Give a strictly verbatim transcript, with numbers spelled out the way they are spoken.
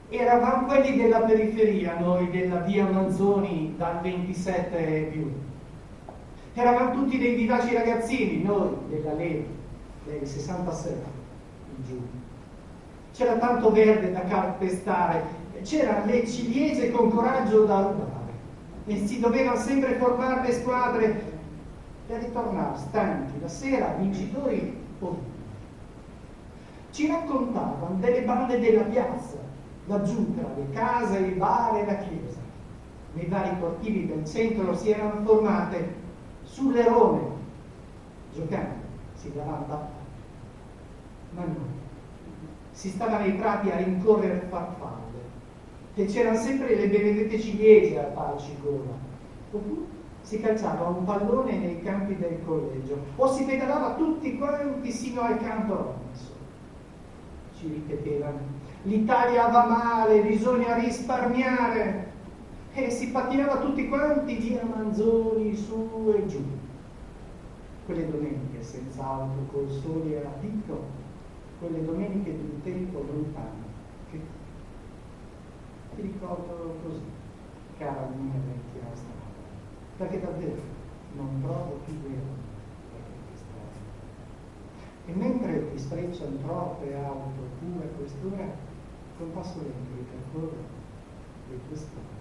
Eravamo quelli della periferia, noi della via Manzoni dal ventisette e più. Eravamo tutti dei vivaci ragazzini, noi della Lega, del sessantasette in giù. C'era tanto verde da calpestare, c'era le ciliegie con coraggio da rubare e si dovevano sempre formare le squadre per ritornare stanchi la sera, vincitori o vinti. Ci raccontavano delle bande della piazza, laggiù tra le case, i bar e la chiesa. Nei vari cortili del centro si erano formate sulle rome, giocando, si davano battaglie. Ma noi si stava nei prati a rincorrere farfalle, e c'erano sempre le benedette ciliegie a farci gola. Oppure si calciava un pallone nei campi del collegio, o si pedalava tutti quanti sino al campo Robinson. Ci ripetevano: l'Italia va male, bisogna risparmiare, e si pattinava tutti quanti via Manzoni, su e giù. Quelle domeniche senza auto, col sole a picco, quelle domeniche di un tempo lontano, che ti ricordo così, cara mia vecchia strada, perché davvero non trovo più vero le vecchie strade. E mentre ti sprecciano troppe auto pure a quest'ora, con passo lento ripercorro le tue strade.